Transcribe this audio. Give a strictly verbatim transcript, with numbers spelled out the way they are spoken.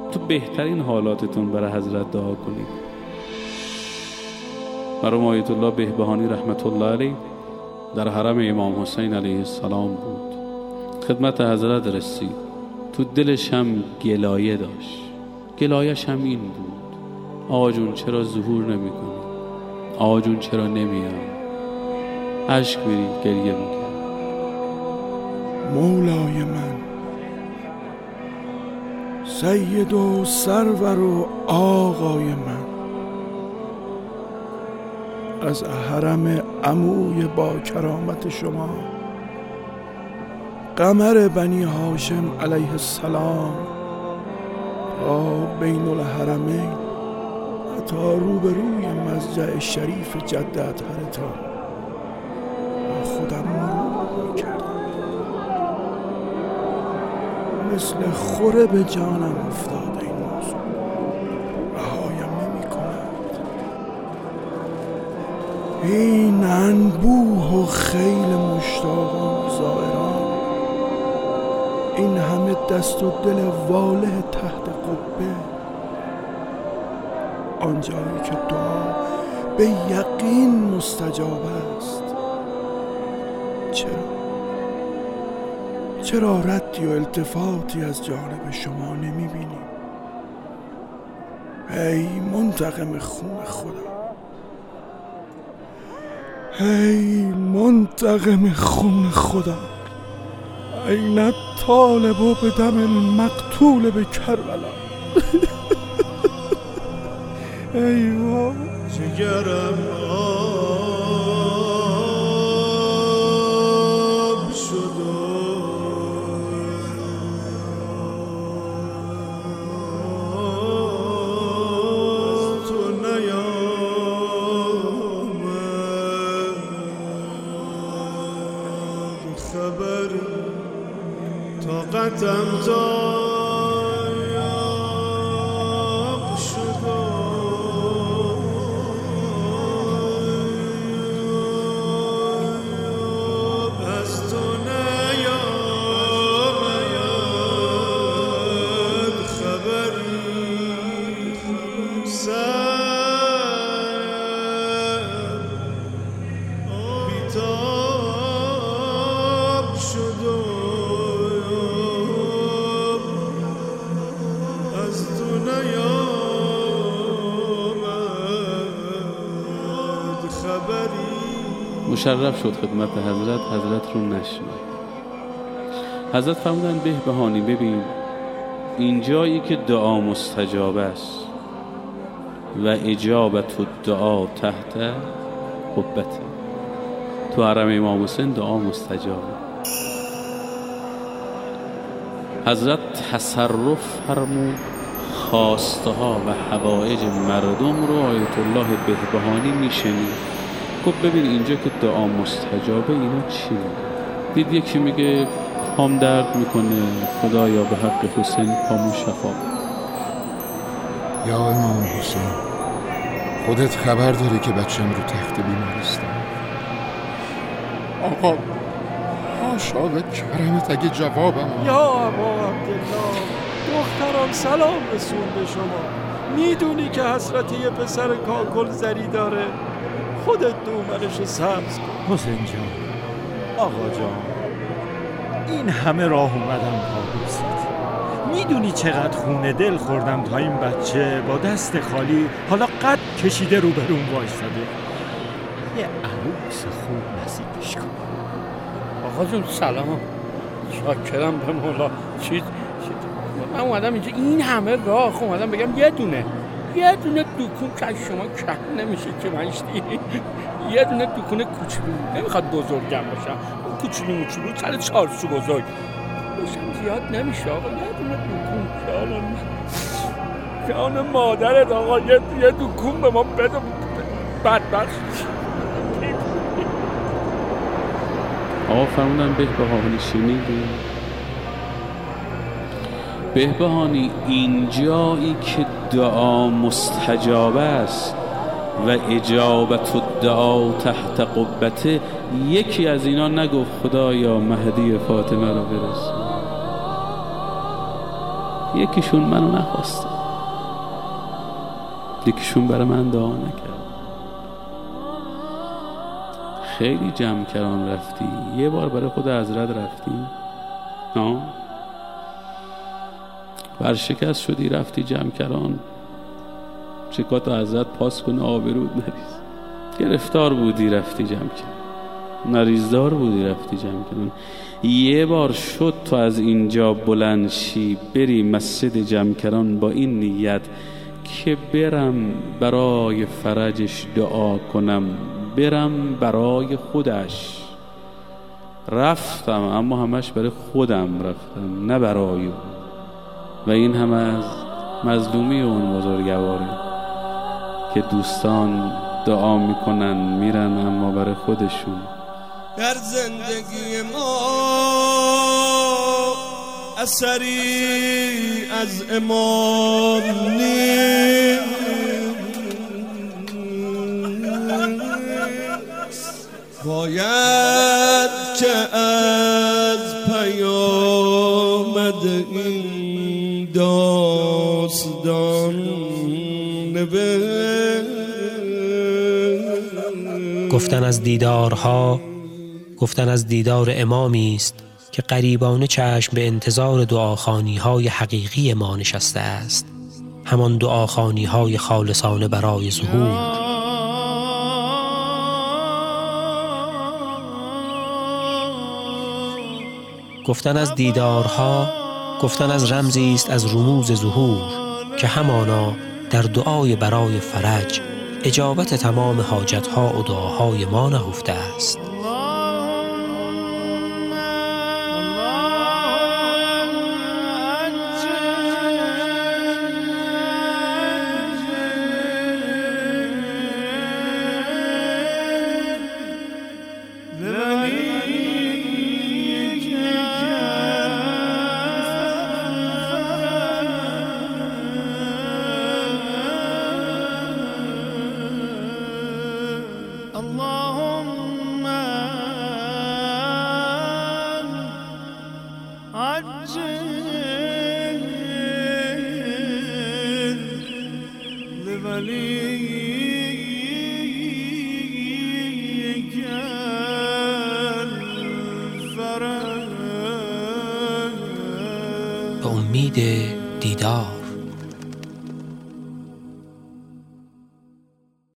تو بهترین حالاتتون برای حضرت دعا کنید. مرحوم آیت الله بهبهانی رحمت الله علیه در حرم امام حسین علیه السلام بود. خدمت حضرت رسید. تو دلش هم گلایه داشت. گلایش هم این بود: آقا جون چرا ظهور نمی کنی؟ آقا جون چرا نمیام؟ عشق میرید، گریه میکرد. مولای من، سید و سرور و آقای من، از حرم عموی با کرامت شما قمر بنی هاشم علیه السلام تا بین الحرمین و تا روبروی مضجع شریف جد اطهرتان با خودم مرور میکردم. مثل خوره به جانم افتاده این موضوع، رهایم نمی کند. این انبوه و خیل مشتاقان زائران، این همه دست و دل واله تحت قبه، آنجایی که دعا به یقین مستجاب است، چرا؟ چرا ردی و التفاتی از جانب شما نمی بینیم؟ ای منتقم خون خدا، ای منتقم خون خدا، این طالب و به دم مقتول به کربلا. ای وای جگرم آب شد تو نیامد خبر طاقتم تایاب شد از تو نیامد خبری سرم بیتاب شد مشرف شد خدمت حضرت. حضرت رو نشنید. حضرت فرمودن بهبهانی ببین، این جایی که دعا مستجاب است و اجابت الدعا تحت قبته، تو حرم امام حسین دعا مستجابه. حضرت تصرف فرمود خواسته ها و حوائج مردم رو آیت الله بهبهانی میشنید. گفت ببین اینجا که دعا مستجابه اینا چی میگه؟ دید یکی میگه پام درد میکنه، خدایا به حق حسین پامو شفا. یا امام حسین، خودت خبر داری که بچم رو تخت بیمارستان. آقا حاشا به کرمت اگه جوابم. یا ابا عبدالله، دخترم سلام رسون به شما. میدونی که حسرت یه پسر کاکل زری داره، خودت دومنشو سبز کن. حسین جان، آقا جان، این همه راه اومدم پابوسید. میدونی چقدر خون دل خوردم تا این بچه با دست خالی حالا قد کشیده رو برون وایساده. یه عروس خوب نصیبش کن. آقا جون سلام، شاکرم به مولا. چیز من اومدم اینجا این همه راه اومدم بگم یه دونه یه دونه دکون که شما که نمیشه که منشتی، یه دونه دکون کوچولو، نمیخواد بزرگم باشم، اون کوچولو موچولو سر چارسو بزرگ باشم زیاد نمیشه آقا. یه دونه دکون جانم جان مادرت آقا، یه یه دکون به ما بده. بدبخت آقا فرمودن بهبهانی شنیدی؟ بهبهانی اینجایی که دعا مستجاب است و اجابت الدعا تحت قبته، یکی از اینا نگفت خدایا مهدی فاطمه رو برسون. یکیشون منو نخواستن، یکیشون برای من دعا نکرد. خیلی جمع کران رفتی، یه بار برای خود حضرت رفتی؟ نه، ورشکست شدی رفتی جمع کران، چکات حضرت پاس کنه آبرود نریز. گرفتار بودی رفتی جمع کران، نریزدار بودی رفتی جمع کران. یه بار شد تو از اینجا بلند شی بری مسجد جمع کران با این نیت که برم برای فرجش دعا کنم، برم برای خودش. رفتم اما همش برای خودم رفتم، نه برای اون. و این هم از مظلومی اون بزرگواره که دوستان دعا میکنن میرن اما برای خودشون. در زندگی ما اثری از امان نیست، باید که از پیامد این داستان نبشت. گفتن از دیدارها، گفتن از دیدار امامی است که غریبانه چشم به انتظار دعاخوانی‌های حقیقی ما نشسته است، همان دعاخوانی‌های خالصانه برای ظهور. گفتن از دیدارها، گفتن از رمزی است از رموز ظهور که همانا در دعای برای فرج، اجابت تمام حاجتها و دعاهای ما نهفته است. به امید دیدار.